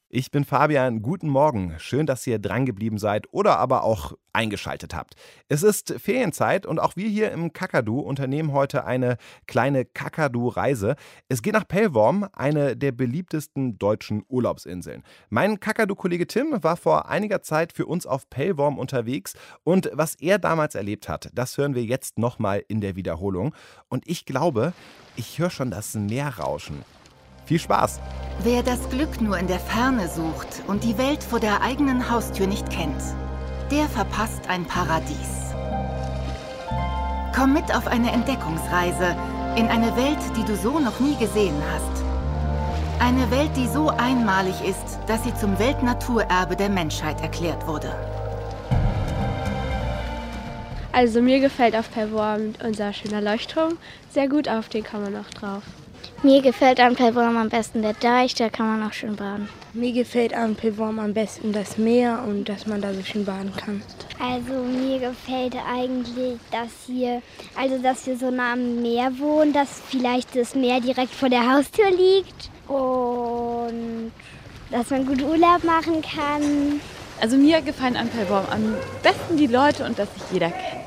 Ich bin Fabian, guten Morgen. Schön, dass ihr dran geblieben seid oder aber auch eingeschaltet habt. Es ist Ferienzeit und auch wir hier im Kakadu unternehmen heute eine kleine Kakadu-Reise. Es geht nach Pellworm, eine der beliebtesten deutschen Urlaubsinseln. Mein Kakadu-Kollege Tim war vor einiger Zeit für uns auf Pellworm unterwegs und was er damals erlebt hat, das hören wir jetzt nochmal in der Wiederholung. Und ich glaube, ich höre schon das Meer rauschen. Viel Spaß! Wer das Glück nur in der Ferne sucht und die Welt vor der eigenen Haustür nicht kennt, der verpasst ein Paradies. Komm mit auf eine Entdeckungsreise in eine Welt, die du so noch nie gesehen hast. Eine Welt, die so einmalig ist, dass sie zum Weltnaturerbe der Menschheit erklärt wurde. Also mir gefällt auf Pellworm unser schöner Leuchtturm sehr gut, auf den kann man noch drauf. Mir gefällt an Pellworm am besten der Deich, da kann man auch schön baden. Mir gefällt an Pellworm am besten das Meer und dass man da so schön baden kann. Also mir gefällt eigentlich, dass wir so nah am Meer wohnen, dass vielleicht das Meer direkt vor der Haustür liegt und dass man gut Urlaub machen kann. Also mir gefallen an Pellworm am besten die Leute und dass sich jeder kennt.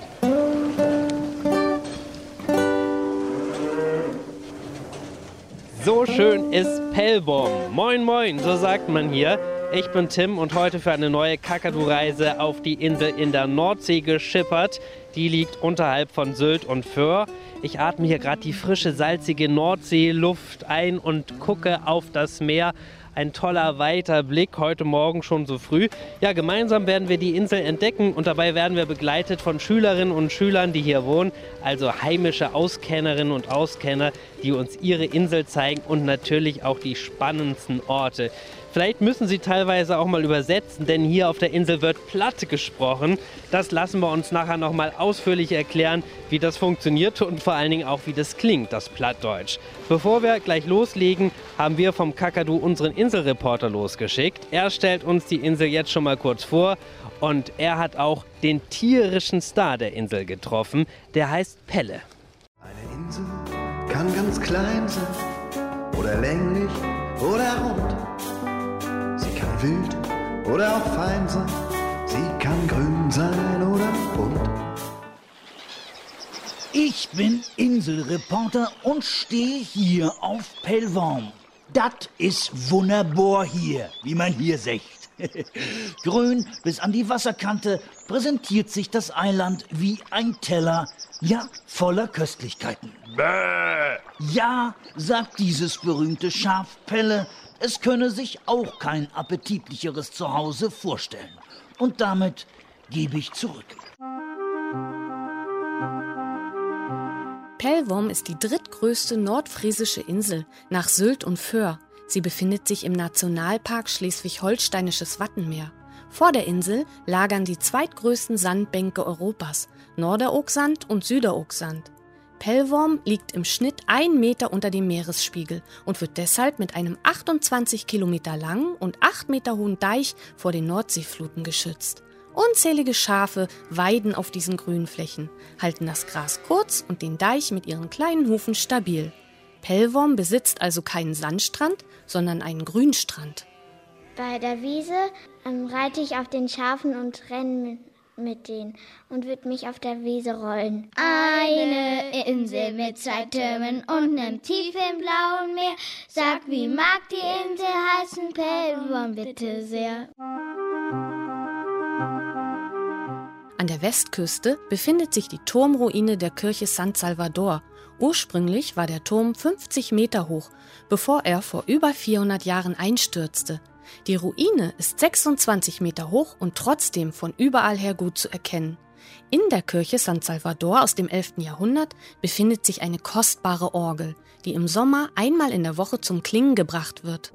So schön ist Pellworm. Moin moin, so sagt man hier. Ich bin Tim und heute für eine neue Kakadu-Reise auf die Insel in der Nordsee geschippert. Die liegt unterhalb von Sylt und Föhr. Ich atme hier gerade die frische, salzige Nordseeluft ein und gucke auf das Meer. Ein toller, weiter Blick, heute Morgen schon so früh. Ja, gemeinsam werden wir die Insel entdecken und dabei werden wir begleitet von Schülerinnen und Schülern, die hier wohnen. Also heimische Auskennerinnen und Auskenner, die uns ihre Insel zeigen und natürlich auch die spannendsten Orte. Vielleicht müssen sie teilweise auch mal übersetzen, denn hier auf der Insel wird platt gesprochen. Das lassen wir uns nachher noch mal ausführlich erklären, wie das funktioniert und vor allen Dingen auch, wie das klingt, das Plattdeutsch. Bevor wir gleich loslegen, haben wir vom Kakadu unseren Inselreporter losgeschickt. Er stellt uns die Insel jetzt schon mal kurz vor und er hat auch den tierischen Star der Insel getroffen. Der heißt Pelle. Eine Insel kann ganz klein sein oder länglich oder rund. Sie kann wild oder auch fein sein, sie kann grün sein oder bunt. Ich bin Inselreporter und stehe hier auf Pellworm. Das ist wunderbar hier, wie man hier sieht. Grün bis an die Wasserkante präsentiert sich das Eiland wie ein Teller, ja, voller Köstlichkeiten. Bäh. Ja, sagt dieses berühmte Schaf Pelle, es könne sich auch kein appetitlicheres Zuhause vorstellen. Und damit gebe ich zurück. Pellworm ist die drittgrößte nordfriesische Insel nach Sylt und Föhr. Sie befindet sich im Nationalpark Schleswig-Holsteinisches Wattenmeer. Vor der Insel lagern die zweitgrößten Sandbänke Europas, Norderoogsand und Süderoogsand. Pellworm liegt im Schnitt 1 Meter unter dem Meeresspiegel und wird deshalb mit einem 28 Kilometer langen und 8 Meter hohen Deich vor den Nordseefluten geschützt. Unzählige Schafe weiden auf diesen Grünflächen, halten das Gras kurz und den Deich mit ihren kleinen Hufen stabil. Pellworm besitzt also keinen Sandstrand, sondern einen Grünstrand. Bei der Wiese reite ich auf den Schafen und renne mit denen und würde mich auf der Wiese rollen. Eine Insel mit 2 Türmen und einem tief im blauen Meer. Sag, wie mag die Insel heißen? Pellworm, bitte sehr. An der Westküste befindet sich die Turmruine der Kirche San Salvador. Ursprünglich war der Turm 50 Meter hoch, bevor er vor über 400 Jahren einstürzte. Die Ruine ist 26 Meter hoch und trotzdem von überall her gut zu erkennen. In der Kirche San Salvador aus dem 11. Jahrhundert befindet sich eine kostbare Orgel, die im Sommer einmal in der Woche zum Klingen gebracht wird.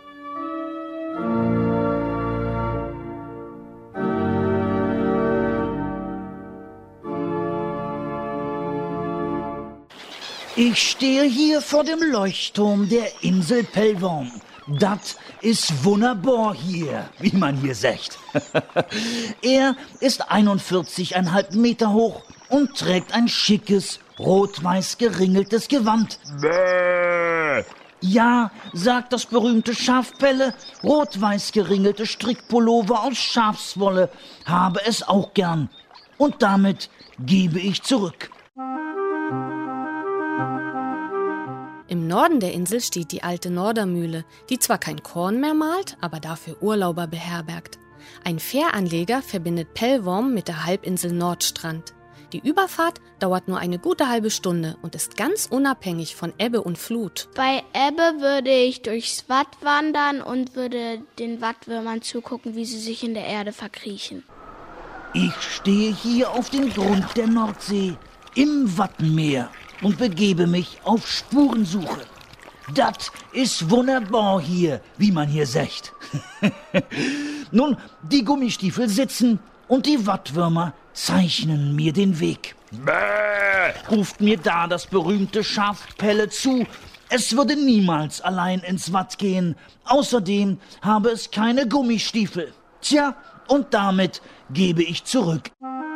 Ich stehe hier vor dem Leuchtturm der Insel Pellworm. Das ist wunderbar hier, wie man hier sieht. Er ist 41,5 Meter hoch und trägt ein schickes, rot-weiß geringeltes Gewand. Bäh. Ja, sagt das berühmte Schafpelle, rot-weiß geringelte Strickpullover aus Schafswolle, habe es auch gern. Und damit gebe ich zurück. Im Norden der Insel steht die alte Nordermühle, die zwar kein Korn mehr mahlt, aber dafür Urlauber beherbergt. Ein Fähranleger verbindet Pellworm mit der Halbinsel Nordstrand. Die Überfahrt dauert nur eine gute halbe Stunde und ist ganz unabhängig von Ebbe und Flut. Bei Ebbe würde ich durchs Watt wandern und würde den Wattwürmern zugucken, wie sie sich in der Erde verkriechen. Ich stehe hier auf dem Grund der Nordsee, im Wattenmeer und begebe mich auf Spurensuche. Das ist wunderbar hier, wie man hier sagt. Nun, die Gummistiefel sitzen und die Wattwürmer zeichnen mir den Weg. Bäh, ruft mir da das berühmte Schafpelle zu. Es würde niemals allein ins Watt gehen. Außerdem habe es keine Gummistiefel. Tja, und damit gebe ich zurück.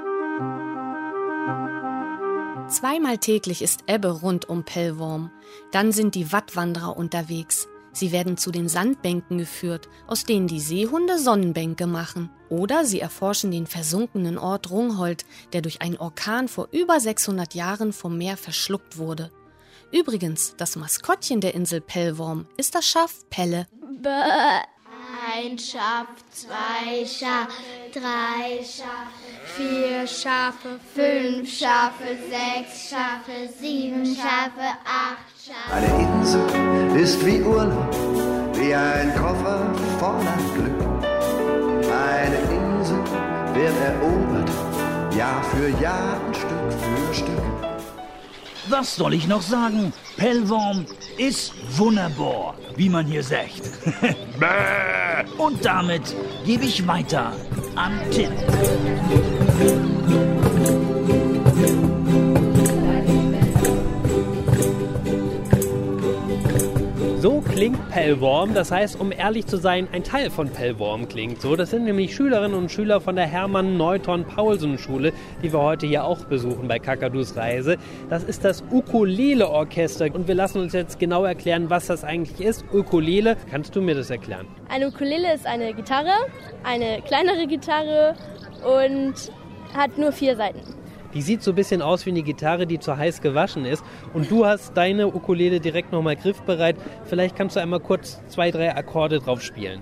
Zweimal täglich ist Ebbe rund um Pellworm. Dann sind die Wattwanderer unterwegs. Sie werden zu den Sandbänken geführt, aus denen die Seehunde Sonnenbänke machen. Oder sie erforschen den versunkenen Ort Rungholt, der durch einen Orkan vor über 600 Jahren vom Meer verschluckt wurde. Übrigens, das Maskottchen der Insel Pellworm ist das Schaf Pelle. Ein Schaf, 2 Schafe, 3 Schafe, 4 Schafe, 5 Schafe, 6 Schafe, 7 Schafe, 8 Schafe. Eine Insel ist wie Urlaub, wie ein Koffer voller Glück. Eine Insel wird erobert, Jahr für Jahr und Stück für Stück. Was soll ich noch sagen? Pellworm ist wunderbar, wie man hier sagt. Und damit gebe ich weiter an Tim. So klingt Pellworm, das heißt, um ehrlich zu sein, ein Teil von Pellworm klingt so. Das sind nämlich Schülerinnen und Schüler von der Hermann-Neuton-Paulsen-Schule, die wir heute hier auch besuchen bei Kakadus Reise. Das ist das Ukulele-Orchester und wir lassen uns jetzt genau erklären, was das eigentlich ist. Ukulele, kannst du mir das erklären? Eine Ukulele ist eine Gitarre, eine kleinere Gitarre und hat nur 4 Saiten. Die sieht so ein bisschen aus wie eine Gitarre, die zu heiß gewaschen ist. Und du hast deine Ukulele direkt nochmal griffbereit. Vielleicht kannst du einmal kurz 2, 3 Akkorde drauf spielen.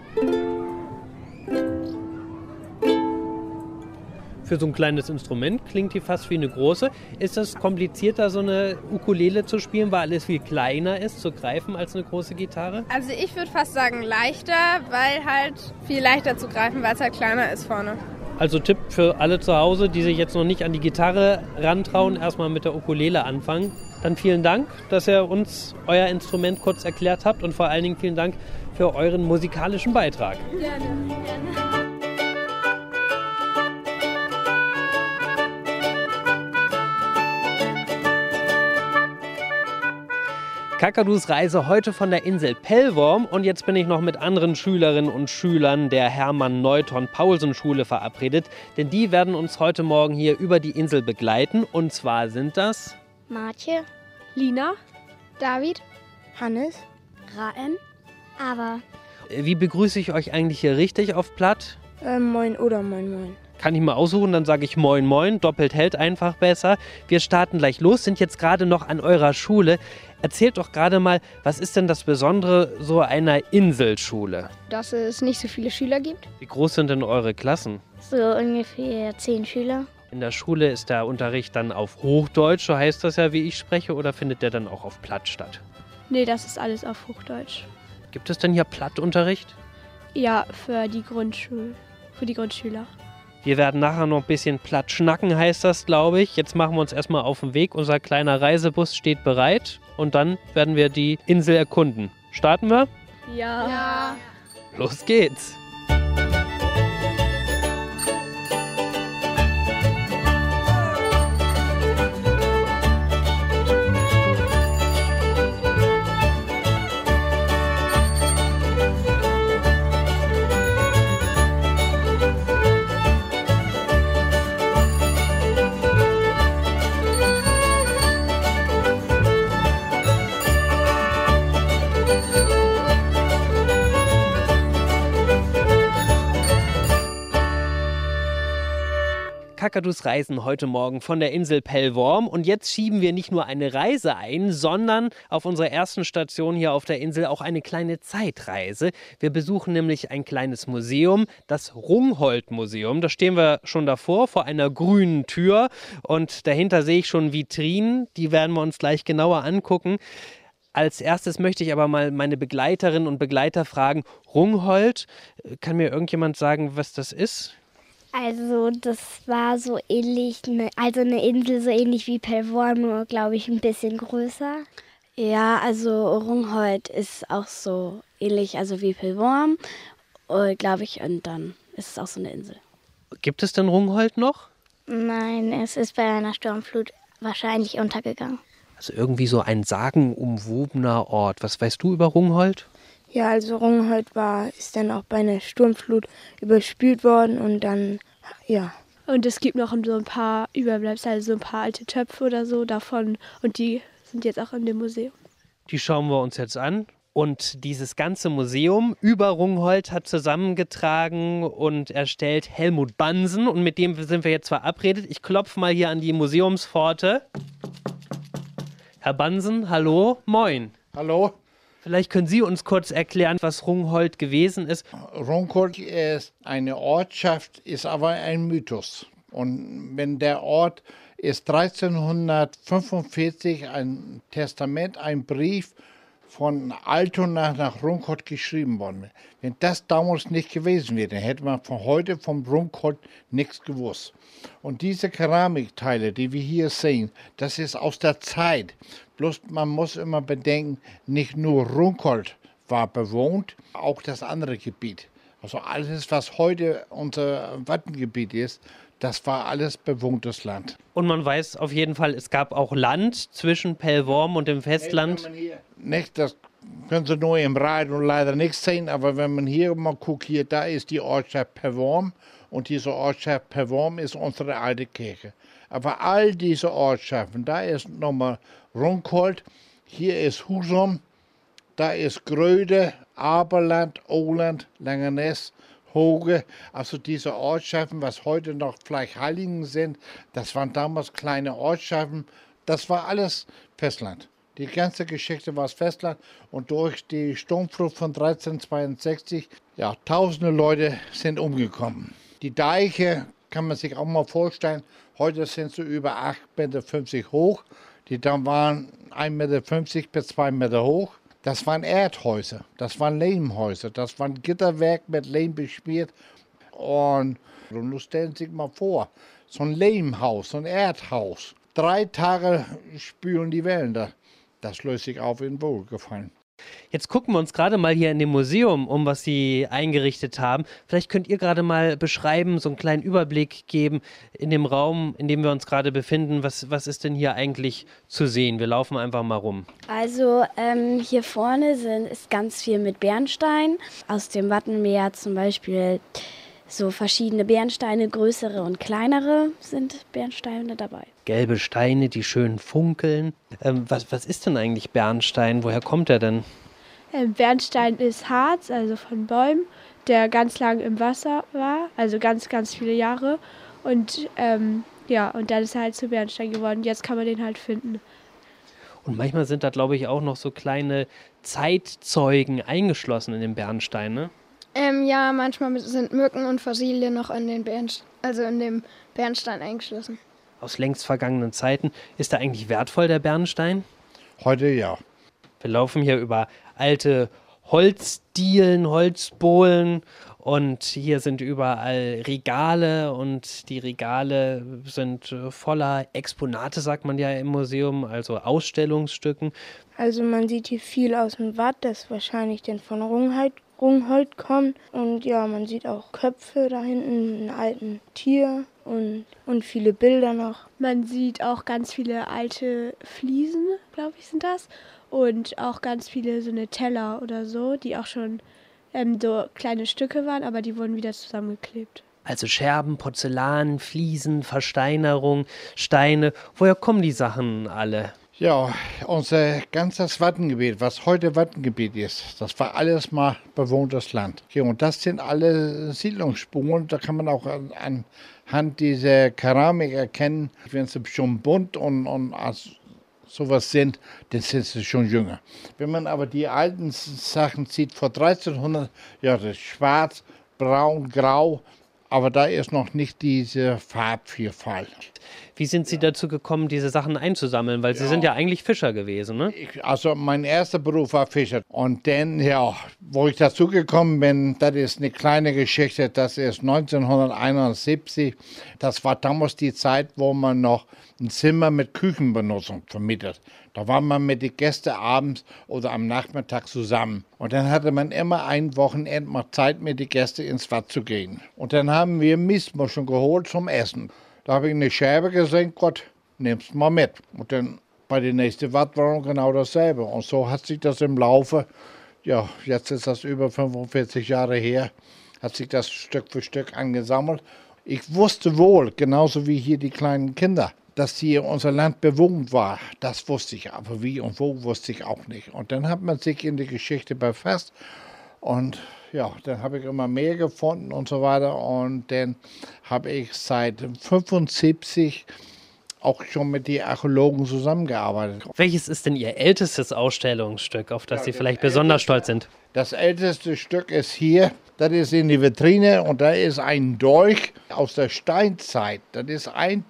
Für so ein kleines Instrument klingt die fast wie eine große. Ist das komplizierter, so eine Ukulele zu spielen, weil alles viel kleiner ist zu greifen als eine große Gitarre? Also ich würde fast sagen leichter, weil halt viel leichter zu greifen, weil es halt kleiner ist vorne. Also Tipp für alle zu Hause, die sich jetzt noch nicht an die Gitarre rantrauen, erstmal mit der Ukulele anfangen. Dann vielen Dank, dass ihr uns euer Instrument kurz erklärt habt und vor allen Dingen vielen Dank für euren musikalischen Beitrag. Gerne. Kakadus Reise heute von der Insel Pellworm und jetzt bin ich noch mit anderen Schülerinnen und Schülern der Hermann-Neuton-Paulsen-Schule verabredet, denn die werden uns heute Morgen hier über die Insel begleiten und zwar sind das Martje, Lina, David, Hannes, Raen, Aber Wie begrüße ich euch eigentlich hier richtig auf Platt? Moin oder moin moin. Kann ich mal aussuchen, dann sage ich Moin Moin, doppelt hält einfach besser. Wir starten gleich los, sind jetzt gerade noch an eurer Schule. Erzählt doch gerade mal, was ist denn das Besondere so einer Inselschule? Dass es nicht so viele Schüler gibt. Wie groß sind denn eure Klassen? So ungefähr 10 Schüler. In der Schule ist der Unterricht dann auf Hochdeutsch, so heißt das ja, wie ich spreche, oder findet der dann auch auf Platt statt? Nee, das ist alles auf Hochdeutsch. Gibt es denn hier Plattunterricht? Ja, für die Grundschüler. Wir werden nachher noch ein bisschen platt schnacken, heißt das, glaube ich. Jetzt machen wir uns erstmal auf den Weg. Unser kleiner Reisebus steht bereit und dann werden wir die Insel erkunden. Starten wir? Ja. Los geht's! Kakadus Reisen heute Morgen von der Insel Pellworm. Und jetzt schieben wir nicht nur eine Reise ein, sondern auf unserer ersten Station hier auf der Insel auch eine kleine Zeitreise. Wir besuchen nämlich ein kleines Museum, das Rungholt-Museum. Da stehen wir schon davor, vor einer grünen Tür. Und dahinter sehe ich schon Vitrinen, die werden wir uns gleich genauer angucken. Als erstes möchte ich aber mal meine Begleiterinnen und Begleiter fragen, Rungholt, kann mir irgendjemand sagen, was das ist? Also das war so ähnlich, eine Insel so ähnlich wie Pellworm, nur glaube ich ein bisschen größer. Ja, also Rungholt ist auch so ähnlich wie Pellworm, glaube ich, und dann ist es auch so eine Insel. Gibt es denn Rungholt noch? Nein, es ist bei einer Sturmflut wahrscheinlich untergegangen. Also irgendwie so ein sagenumwobener Ort. Was weißt du über Rungholt? Ja, also Rungholt ist dann auch bei einer Sturmflut überspült worden und dann, ja. Und es gibt noch so ein paar Überbleibsel, also so ein paar alte Töpfe oder so davon und die sind jetzt auch in dem Museum. Die schauen wir uns jetzt an. Und dieses ganze Museum über Rungholt hat zusammengetragen und erstellt Helmut Bansen. Und mit dem sind wir jetzt verabredet. Ich klopfe mal hier an die Museumspforte. Herr Bansen, hallo, moin. Hallo. Vielleicht können Sie uns kurz erklären, was Rungholt gewesen ist. Rungholt ist eine Ortschaft, ist aber ein Mythos. Und wenn der Ort ist 1345 ein Testament, ein Brief von Altona nach Rungholt geschrieben worden. Wenn das damals nicht gewesen wäre, dann hätte man von heute vom Rungholt nichts gewusst. Und diese Keramikteile, die wir hier sehen, das ist aus der Zeit. Bloß man muss immer bedenken, nicht nur Rungholt war bewohnt, auch das andere Gebiet. Also alles, was heute unser Wattengebiet ist, das war alles bewohntes Land. Und man weiß auf jeden Fall, es gab auch Land zwischen Pellworm und dem Festland. Das können Sie nur im Radio leider nicht sehen, aber wenn man hier mal guckt, hier, da ist die Ortschaft Pellworm und diese Ortschaft Pellworm ist unsere alte Kirche. Aber all diese Ortschaften, da ist nochmal Rungholt, hier ist Husum, da ist Gröde, Aberland, Oland, Langeness, Hoge, also diese Ortschaften, was heute noch vielleicht Heiligen sind, das waren damals kleine Ortschaften, das war alles Festland. Die ganze Geschichte war das Festland und durch die Sturmflut von 1362, ja, tausende Leute sind umgekommen. Die Deiche kann man sich auch mal vorstellen, heute sind sie über 8,50 Meter hoch, die dann waren 1,50 Meter bis 2 Meter hoch. Das waren Erdhäuser, das waren Lehmhäuser, das waren Gitterwerk mit Lehm beschmiert. Und nun stellen Sie sich mal vor, so ein Lehmhaus, so ein Erdhaus, 3 Tage spülen die Wellen da. Das löst sich auf in Wohlgefallen. Jetzt gucken wir uns gerade mal hier in dem Museum um, was Sie eingerichtet haben. Vielleicht könnt ihr gerade mal beschreiben, so einen kleinen Überblick geben in dem Raum, in dem wir uns gerade befinden. Was ist denn hier eigentlich zu sehen? Wir laufen einfach mal rum. Also hier vorne ist ganz viel mit Bernstein. Aus dem Wattenmeer zum Beispiel so verschiedene Bernsteine, größere und kleinere sind Bernsteine dabei. Gelbe Steine, die schön funkeln. Was ist denn eigentlich Bernstein? Woher kommt er denn? Bernstein ist Harz, also von Bäumen, der ganz lang im Wasser war, also ganz, ganz viele Jahre. Und und dann ist er halt zu Bernstein geworden. Jetzt kann man den halt finden. Und manchmal sind da, glaube ich, auch noch so kleine Zeitzeugen eingeschlossen in den Bernstein, ne? Ja, manchmal sind Mücken und Fossilien noch in dem Bernstein eingeschlossen. Aus längst vergangenen Zeiten. Ist der eigentlich wertvoll, der Bernstein? Heute ja. Wir laufen hier über alte Holzdielen, Holzbohlen und hier sind überall Regale und die Regale sind voller Exponate, sagt man ja im Museum, also Ausstellungsstücken. Also man sieht hier viel aus dem Watt, das wahrscheinlich dann von Rungholt kommt. Und ja, man sieht auch Köpfe da hinten, einen alten Tier und viele Bilder noch. Man sieht auch ganz viele alte Fliesen, glaube ich, sind das. Und auch ganz viele so eine Teller oder so, die auch schon so kleine Stücke waren, aber die wurden wieder zusammengeklebt. Also Scherben, Porzellan, Fliesen, Versteinerung, Steine. Woher kommen die Sachen alle? Ja, unser ganzes Wattengebiet, was heute Wattengebiet ist, das war alles mal bewohntes Land. Ja, und das sind alle Siedlungsspuren, da kann man auch haben diese Keramik erkennen, wenn sie schon bunt und sowas sind, dann sind sie schon jünger. Wenn man aber die alten Sachen sieht, vor 1300, ja, das ist schwarz, braun, grau, aber da ist noch nicht diese Farbvielfalt. Wie sind Sie dazu gekommen, diese Sachen einzusammeln? Weil Sie sind ja eigentlich Fischer gewesen, ne? Also mein erster Beruf war Fischer. Und dann, ja, wo ich dazu gekommen bin, das ist eine kleine Geschichte, das ist 1971. Das war damals die Zeit, wo man noch ein Zimmer mit Küchenbenutzung vermietet. Da war man mit den Gästen abends oder am Nachmittag zusammen. Und dann hatte man immer ein Wochenende mal Zeit, mit den Gästen ins Watt zu gehen. Und dann haben wir Miesmuscheln geholt zum Essen. Da habe ich eine Scherbe gesehen, Gott, nimm's mal mit. Und dann bei der nächsten Wattwanderung genau dasselbe. Und so hat sich das im Laufe, ja, jetzt ist das über 45 Jahre her, hat sich das Stück für Stück angesammelt. Ich wusste wohl, genauso wie hier die kleinen Kinder, dass hier unser Land bewohnt war. Das wusste ich, aber wie und wo wusste ich auch nicht. Und dann hat man sich in die Geschichte befasst und ja, dann habe ich immer mehr gefunden und so weiter. Und dann habe ich seit 1975 auch schon mit den Archäologen zusammengearbeitet. Welches ist denn Ihr ältestes Ausstellungsstück, auf das Sie vielleicht besonders stolz sind? Das älteste Stück ist hier, das ist in die Vitrine und da ist ein Dolch aus der Steinzeit. Das ist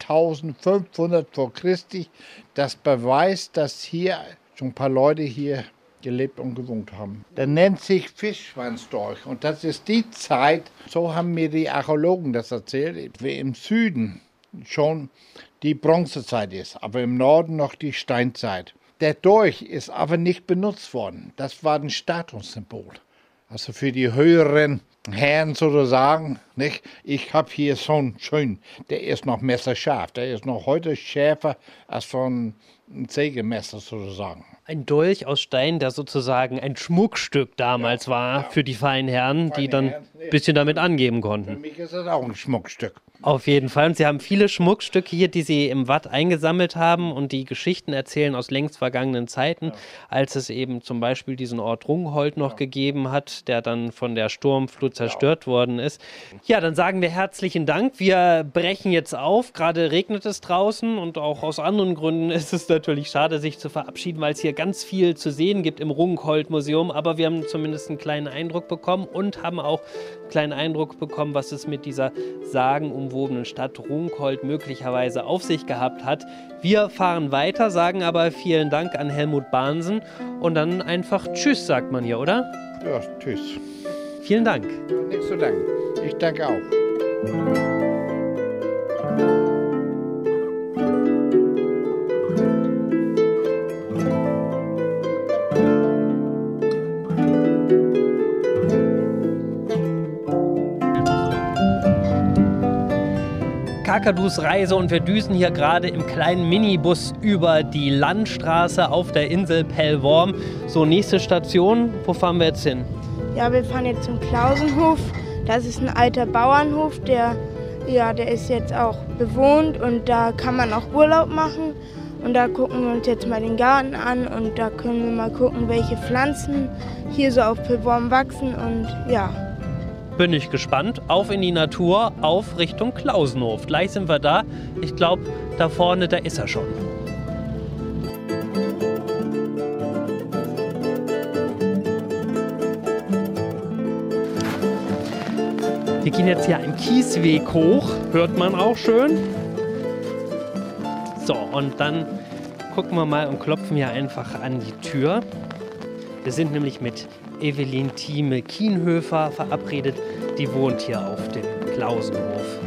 1500 vor Christi. Das beweist, dass hier schon ein paar Leute hier gelebt und gewohnt haben. Der nennt sich Fischschwanzdolch und das ist die Zeit, so haben mir die Archäologen das erzählt, wie im Süden schon die Bronzezeit ist, aber im Norden noch die Steinzeit. Der Dolch ist aber nicht benutzt worden. Das war ein Statussymbol. Also für die höheren Herren sozusagen, nicht? Ich habe hier so einen schönen, der ist noch messerscharf. Der ist noch heute schärfer als von einem Sägemesser sozusagen. Ein Dolch aus Stein, der sozusagen ein Schmuckstück damals war für die feinen Herren, die dann ein bisschen damit angeben konnten. Für mich ist das auch ein Schmuckstück. Auf jeden Fall. Und Sie haben viele Schmuckstücke hier, die Sie im Watt eingesammelt haben und die Geschichten erzählen aus längst vergangenen Zeiten, als es eben zum Beispiel diesen Ort Rungholt noch gegeben hat, der dann von der Sturmflut zerstört worden ist. Ja, dann sagen wir herzlichen Dank. Wir brechen jetzt auf. Gerade regnet es draußen und auch aus anderen Gründen ist es natürlich schade, sich zu verabschieden, weil es hier ganz viel zu sehen gibt im Rungholt-Museum. Aber wir haben zumindest einen kleinen Eindruck bekommen und haben auch einen kleinen Eindruck bekommen, was es mit dieser sagenumwobenen Stadt Rungholt möglicherweise auf sich gehabt hat. Wir fahren weiter, sagen aber vielen Dank an Helmut Bahnsen und dann einfach Tschüss, sagt man hier, oder? Ja, tschüss. Vielen Dank. Nichts zu danken. Ich danke auch. Kakadus Reise und wir düsen hier gerade im kleinen Minibus über die Landstraße auf der Insel Pellworm. So, nächste Station, wo fahren wir jetzt hin? Ja, wir fahren jetzt zum Klausenhof. Das ist ein alter Bauernhof, der ist jetzt auch bewohnt und da kann man auch Urlaub machen. Und da gucken wir uns jetzt mal den Garten an und da können wir mal gucken, welche Pflanzen hier so auf Pellworm wachsen und ja. Bin ich gespannt. Auf in die Natur, auf Richtung Klausenhof. Gleich sind wir da. Ich glaube, da vorne, da ist er schon. Wir gehen jetzt hier einen Kiesweg hoch. Hört man auch schön. So, und dann gucken wir mal und klopfen hier einfach an die Tür. Wir sind nämlich mit Evelyn Thieme Kienhöfer verabredet. Die wohnt hier auf dem Klausenhof.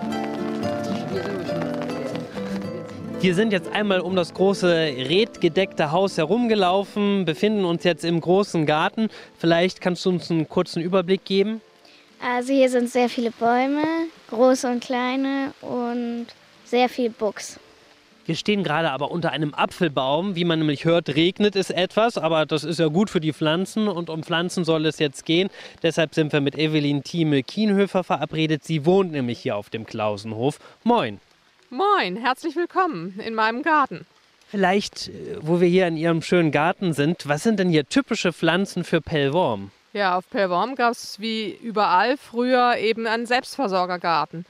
Wir sind jetzt einmal um das große redgedeckte Haus herumgelaufen, befinden uns jetzt im großen Garten. Vielleicht kannst du uns einen kurzen Überblick geben? Also hier sind sehr viele Bäume, große und kleine und sehr viel Buchs. Wir stehen gerade aber unter einem Apfelbaum. Wie man nämlich hört, regnet es etwas, aber das ist ja gut für die Pflanzen und um Pflanzen soll es jetzt gehen. Deshalb sind wir mit Evelyn Thieme Kienhöfer verabredet. Sie wohnt nämlich hier auf dem Klausenhof. Moin. Moin, herzlich willkommen in meinem Garten. Vielleicht, wo wir hier in Ihrem schönen Garten sind, was sind denn hier typische Pflanzen für Pellworm? Ja, auf Pellworm gab es wie überall früher eben einen Selbstversorgergarten.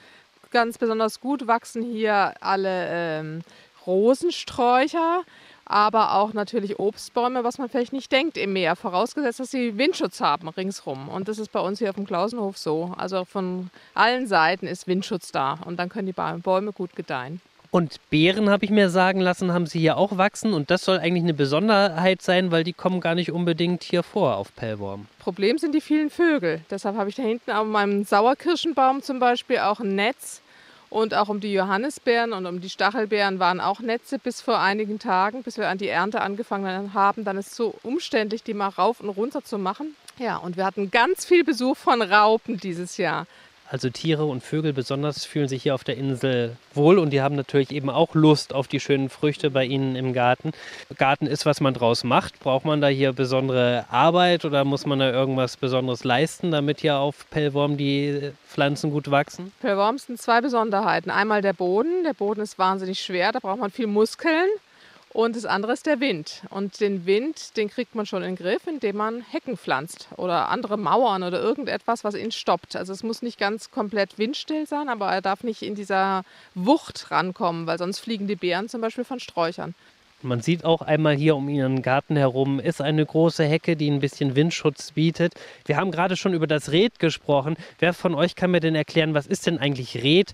ganz besonders gut wachsen hier alle Rosensträucher, aber auch natürlich Obstbäume, was man vielleicht nicht denkt im Meer, vorausgesetzt, dass sie Windschutz haben ringsrum. Und das ist bei uns hier auf dem Klausenhof so. Also von allen Seiten ist Windschutz da und dann können die Bäume gut gedeihen. Und Beeren, habe ich mir sagen lassen, haben sie hier auch wachsen. Und das soll eigentlich eine Besonderheit sein, weil die kommen gar nicht unbedingt hier vor auf Pellworm. Problem sind die vielen Vögel. Deshalb habe ich da hinten auf meinem Sauerkirschenbaum zum Beispiel auch ein Netz. Und auch um die Johannisbeeren und um die Stachelbeeren waren auch Netze bis vor einigen Tagen, bis wir an die Ernte angefangen haben. Dann ist es so umständlich, die mal rauf und runter zu machen. Ja, und wir hatten ganz viel Besuch von Raupen dieses Jahr. Also Tiere und Vögel besonders fühlen sich hier auf der Insel wohl und die haben natürlich eben auch Lust auf die schönen Früchte bei Ihnen im Garten. Garten ist, was man draus macht. Braucht man da hier besondere Arbeit oder muss man da irgendwas Besonderes leisten, damit hier auf Pellworm die Pflanzen gut wachsen? Pellworm sind zwei Besonderheiten. Einmal der Boden. Der Boden ist wahnsinnig schwer, da braucht man viel Muskeln. Und das andere ist der Wind. Und den Wind, den kriegt man schon in den Griff, indem man Hecken pflanzt oder andere Mauern oder irgendetwas, was ihn stoppt. Also es muss nicht ganz komplett windstill sein, aber er darf nicht in dieser Wucht rankommen, weil sonst fliegen die Beeren zum Beispiel von Sträuchern. Man sieht auch einmal hier um Ihren Garten herum ist eine große Hecke, die ein bisschen Windschutz bietet. Wir haben gerade schon über das Rät gesprochen. Wer von euch kann mir denn erklären, was ist denn eigentlich Rät?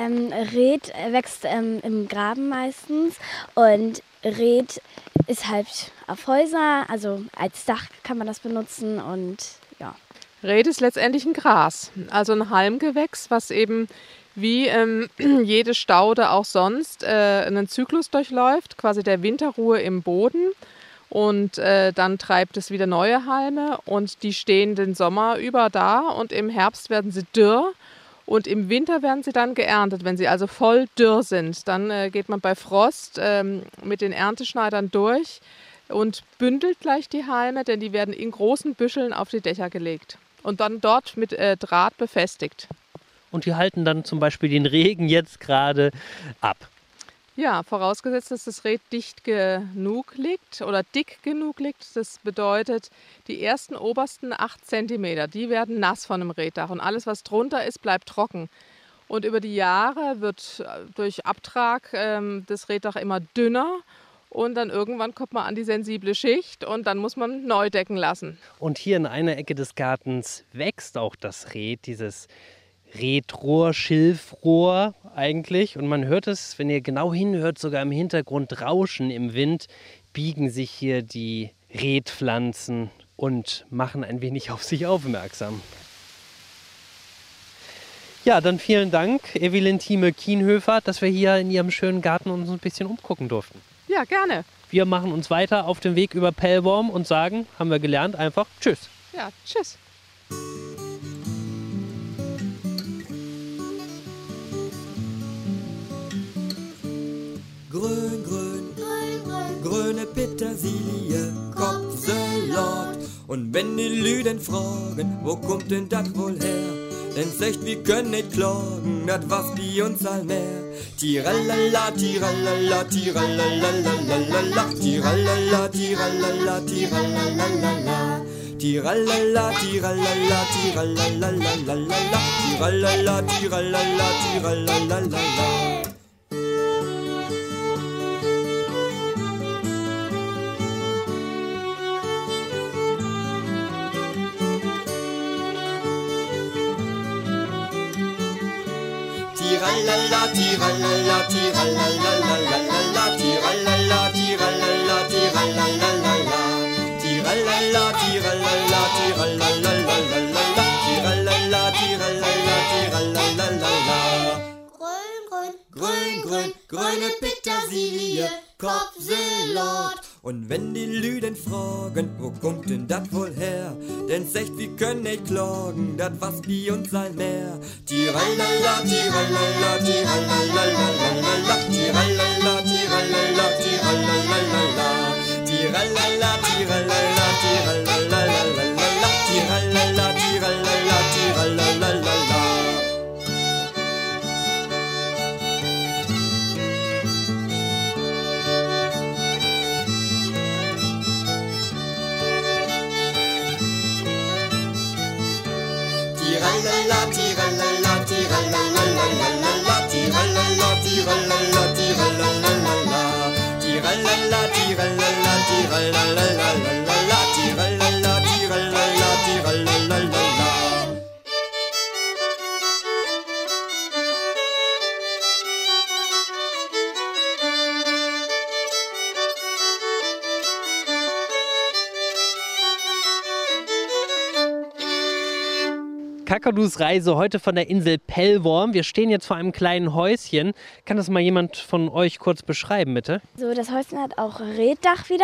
Rät wächst im Graben meistens und Rät ist halt auf Häuser, also als Dach kann man das benutzen und ja. Rät ist letztendlich ein Gras, also ein Halmgewächs, was eben wie jede Staude auch sonst einen Zyklus durchläuft, quasi der Winterruhe im Boden und dann treibt es wieder neue Halme und die stehen den Sommer über da und im Herbst werden sie dürr und im Winter werden sie dann geerntet. Wenn sie also voll dürr sind, dann geht man bei Frost mit den Ernteschneidern durch und bündelt gleich die Halme, denn die werden in großen Büscheln auf die Dächer gelegt und dann dort mit Draht befestigt. Und die halten dann zum Beispiel den Regen jetzt gerade ab. Ja, vorausgesetzt, dass das Rät dicht genug liegt oder dick genug liegt. Das bedeutet, die ersten obersten 8 cm, die werden nass von einem Rätdach. Und alles, was drunter ist, bleibt trocken. Und über die Jahre wird durch Abtrag das Rätdach immer dünner. Und dann irgendwann kommt man an die sensible Schicht und dann muss man neu decken lassen. Und hier in einer Ecke des Gartens wächst auch das Rät, dieses Retrohr, Schilfrohr eigentlich. Und man hört es, wenn ihr genau hinhört, sogar im Hintergrund rauschen im Wind, biegen sich hier die Rätpflanzen und machen ein wenig auf sich aufmerksam. Ja, dann vielen Dank, Evelyn Thieme Kienhöfer, dass wir hier in Ihrem schönen Garten uns ein bisschen umgucken durften. Ja, gerne. Wir machen uns weiter auf den Weg über Pellworm und sagen, haben wir gelernt, einfach Tschüss. Ja, tschüss. Grün, grün, grün, grün, grüne Petersilie, Kopfsalat. Und wenn die Lüden fragen, wo kommt denn das wohl her? Denn sagt, wir können nicht klagen, das was bei uns allmehr. Tiralala, tiralala, tiralalalala, tiralala, tiralala, tiralalalala. Tiralala, tiralala, tiralalalala, tiralala, tiralala, tiralalalala. Tiralala, tiralala, tiralalalala, tiralala, tiralala, tiralalalala. Tiralala, tiralala, tiralalalala, tiralala, tiralala, tiralalalala. Grün, grün, grün, grün, grüne Petersilie, Kopfsalat. Und wenn die Lüden fragen, wo kommt denn das wohl her? Denn sagt, wir können nicht klagen, das was bei uns allmehr. Tiralala, tiralala, tiralalalala, tiralala, tiralala, tiralalalala. Tiralala, tiralala, tiralalalala, tiralala, tiralala, tiralalalala. Tiralala, tiralala, tiralalalala. Kakadus Reise heute von der Insel Pellworm. Wir stehen jetzt vor einem kleinen Häuschen. Kann das mal jemand von euch kurz beschreiben, bitte? So, das Häuschen hat auch Reetdach wieder.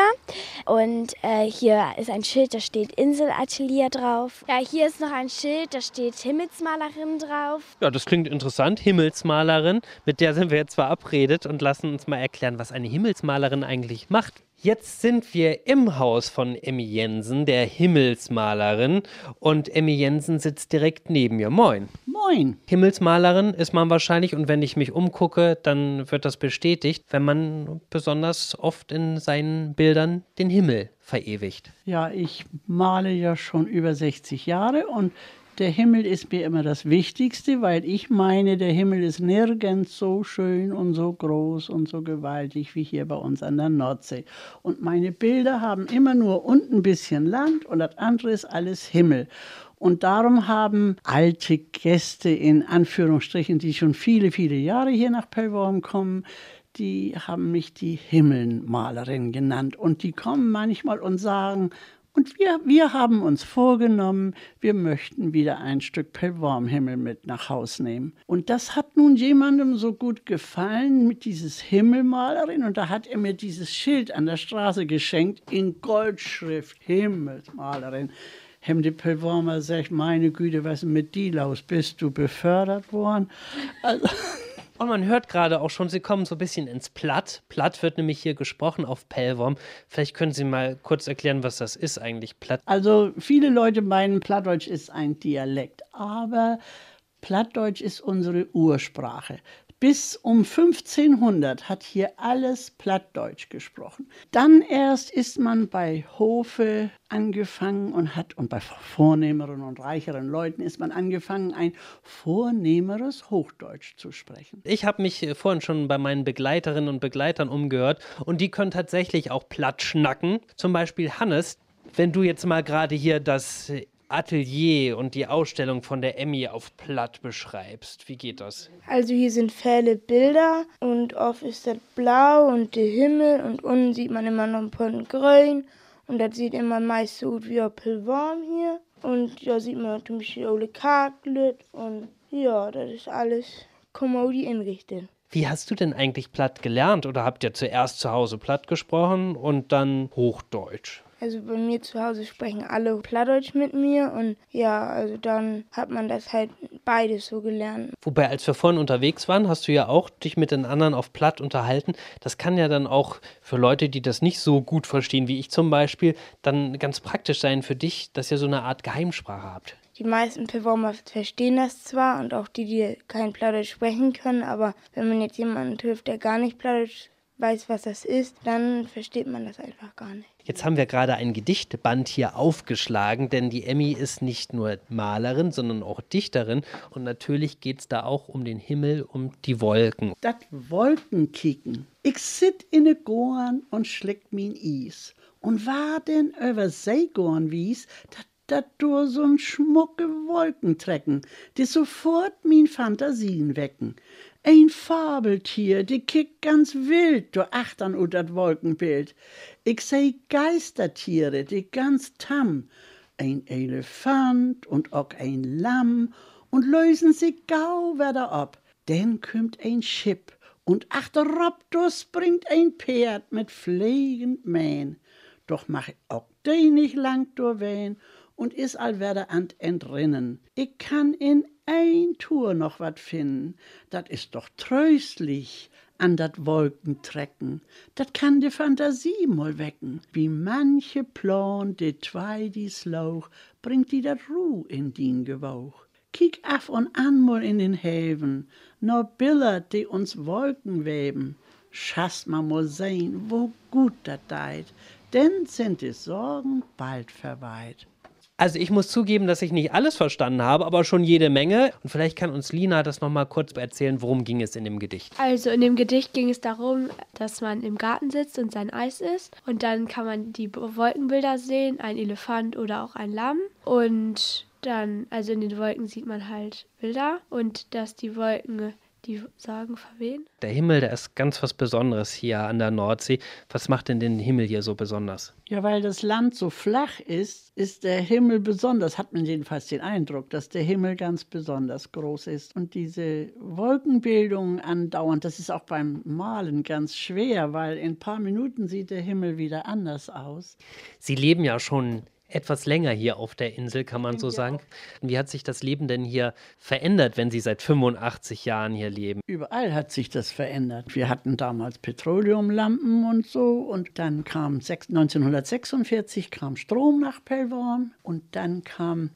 Und hier ist ein Schild, da steht Inselatelier drauf. Ja, hier ist noch ein Schild, da steht Himmelsmalerin drauf. Ja, das klingt interessant. Himmelsmalerin. Mit der sind wir jetzt verabredet und lassen uns mal erklären, was eine Himmelsmalerin eigentlich macht. Jetzt sind wir im Haus von Emmy Jensen, der Himmelsmalerin. Und Emmy Jensen sitzt direkt neben mir. Moin. Moin. Himmelsmalerin ist man wahrscheinlich. Und wenn ich mich umgucke, dann wird das bestätigt, wenn man besonders oft in seinen Bildern den Himmel verewigt. Ja, ich male ja schon über 60 Jahre und der Himmel ist mir immer das Wichtigste, weil ich meine, der Himmel ist nirgends so schön und so groß und so gewaltig wie hier bei uns an der Nordsee. Und meine Bilder haben immer nur unten ein bisschen Land und das andere ist alles Himmel. Und darum haben alte Gäste in Anführungsstrichen, die schon viele, viele Jahre hier nach Pellworm kommen, die haben mich die Himmelmalerin genannt. Und die kommen manchmal und sagen, und wir haben uns vorgenommen, wir möchten wieder ein Stück Pellwormhimmel mit nach Haus nehmen. Und das hat nun jemandem so gut gefallen mit dieses Himmelmalerin. Und da hat er mir dieses Schild an der Straße geschenkt in Goldschrift, Himmelsmalerin. Die Pellwormer sagt, meine Güte, was ist mit dir los? Bist du befördert worden? Also und man hört gerade auch schon, Sie kommen so ein bisschen ins Platt. Platt wird nämlich hier gesprochen auf Pellworm. Vielleicht können Sie mal kurz erklären, was das ist eigentlich, Platt. Also viele Leute meinen, Plattdeutsch ist ein Dialekt, aber Plattdeutsch ist unsere Ursprache. Bis um 1500 hat hier alles Plattdeutsch gesprochen. Dann erst ist man bei Hofe angefangen und bei vornehmeren und reicheren Leuten ist man angefangen, ein vornehmeres Hochdeutsch zu sprechen. Ich habe mich vorhin schon bei meinen Begleiterinnen und Begleitern umgehört und die können tatsächlich auch platt schnacken. Zum Beispiel Hannes, wenn du jetzt mal gerade hier das Atelier und die Ausstellung von der Emmy auf Platt beschreibst. Wie geht das? Also hier sind viele Bilder und oft ist das blau und der Himmel und unten sieht man immer noch ein paar grün und das sieht immer meist so gut wie auf Pellworm hier. Und ja, sieht man natürlich die Ole Karglet und ja, das ist alles Kommodi inrichten. Wie hast du denn eigentlich Platt gelernt oder habt ihr zuerst zu Hause Platt gesprochen und dann Hochdeutsch? Also bei mir zu Hause sprechen alle Plattdeutsch mit mir und ja, also dann hat man das halt beides so gelernt. Wobei, als wir vorhin unterwegs waren, hast du ja auch dich mit den anderen auf Platt unterhalten. Das kann ja dann auch für Leute, die das nicht so gut verstehen, wie ich zum Beispiel, dann ganz praktisch sein für dich, dass ihr so eine Art Geheimsprache habt. Die meisten Pellwormer verstehen das zwar und auch die kein Plattdeutsch sprechen können, aber wenn man jetzt jemanden trifft, der gar nicht Plattdeutsch weiß, was das ist, dann versteht man das einfach gar nicht. Jetzt haben wir gerade ein Gedichtband hier aufgeschlagen, denn die Emmy ist nicht nur Malerin, sondern auch Dichterin. Und natürlich geht es da auch um den Himmel, um die Wolken. Das Wolkenkicken. Ich sit in ne Gorn und schleck min Is. Und war denn über Seegorn wies, dat durch so'n schmucke Wolken trecken, die sofort min Fantasien wecken. Ein Fabeltier, die kickt ganz wild durch achtern und dat Wolkenbild. Ich seh Geistertiere, die ganz tamm. Ein Elefant und auch ein Lamm und lösen sie gau wieder ab. Denn kümmt ein Schiff und achterop springt ein Pferd mit fliegend Mähn. Doch mach auch die nicht lang durchwehen und is allwerder an entrinnen. Ich kann in ein Tour noch wat finden, dat is doch tröstlich an dat Wolkentrecken, dat kann die Fantasie mal wecken. Wie manche Plan de zwei dies Lauch, bringt die dat Ruh in din Gewauch. Kiek af und an mal in den Häfen, no Bilder, die uns Wolken weben. Schass ma mal sehen, wo gut dat deit, denn sind die Sorgen bald verweit. Also ich muss zugeben, dass ich nicht alles verstanden habe, aber schon jede Menge. Und vielleicht kann uns Lina das nochmal kurz erzählen, worum ging es in dem Gedicht? Also in dem Gedicht ging es darum, dass man im Garten sitzt und sein Eis isst. Und dann kann man die Wolkenbilder sehen, ein Elefant oder auch ein Lamm. Und dann, also in den Wolken sieht man halt Bilder. Und dass die Wolken die sagen verwehen. Der Himmel, der ist ganz was Besonderes hier an der Nordsee. Was macht denn den Himmel hier so besonders? Ja, weil das Land so flach ist, ist der Himmel besonders, hat man jedenfalls den Eindruck, dass der Himmel ganz besonders groß ist. Und diese Wolkenbildung andauernd, das ist auch beim Malen ganz schwer, weil in ein paar Minuten sieht der Himmel wieder anders aus. Sie leben ja schon etwas länger hier auf der Insel, kann man so sagen. Wie hat sich das Leben denn hier verändert, wenn Sie seit 85 Jahren hier leben? Überall hat sich das verändert. Wir hatten damals Petroleumlampen und so und dann kam 1946 kam Strom nach Pellworm und dann kam